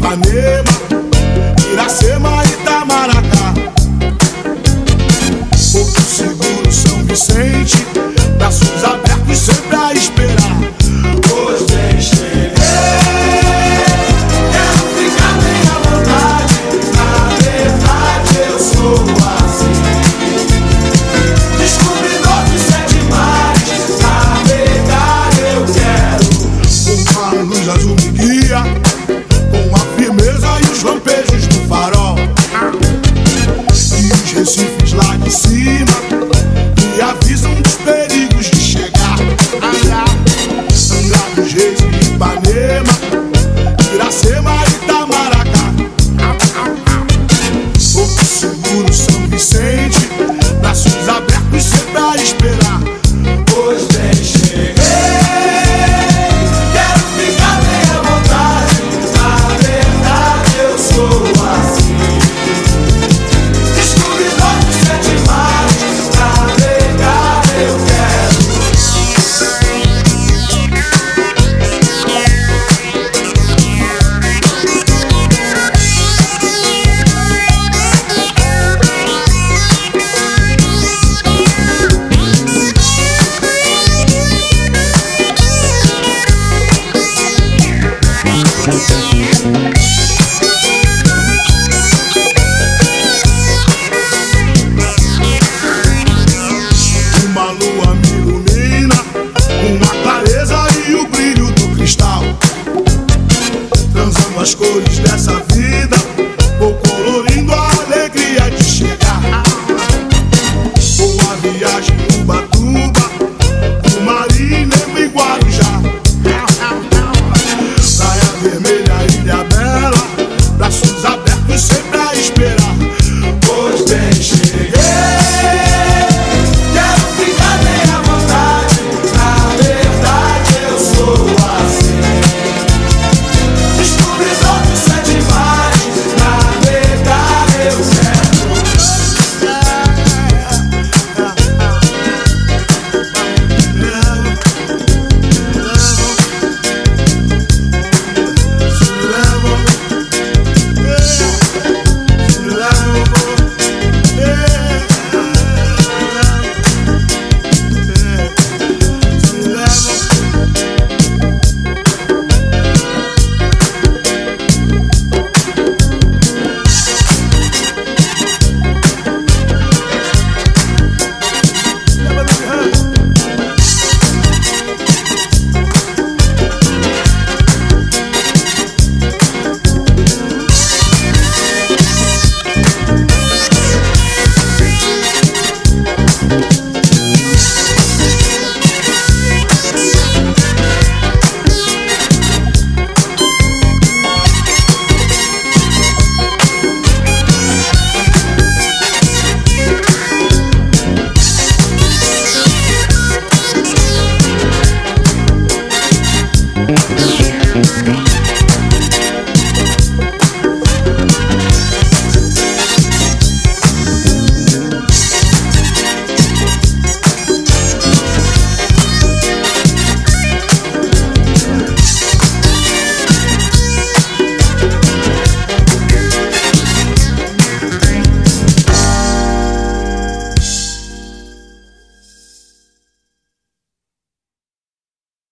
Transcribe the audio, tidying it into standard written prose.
Ipanema, Iracema, Itamaracá, Porto Seguro, São Vicente, braços abertos sempre a esperar. Hoje cheguei, quero ficar bem à vontade. Na verdade eu sou assim, descobridor de 7 mares. Navegar eu quero, com a luz azul me guia, com a firmeza e os lampejos do farol, e os recifes lá de cima que avisam dos perigos de chegar. Angra dos Reis e Ipanema, Iracema, Itamaracá, Porto Seguro, São Vicente, braços abertos sempre a esperar. Hoje cheguei, quero ficar bem à vontade. Na verdade eu sou assim, descobridor de 7 mares. Navegar eu quero. Uma lua me ilumina com a clareza e o brilho do cristal, transando as cores dessa vida, vou colorir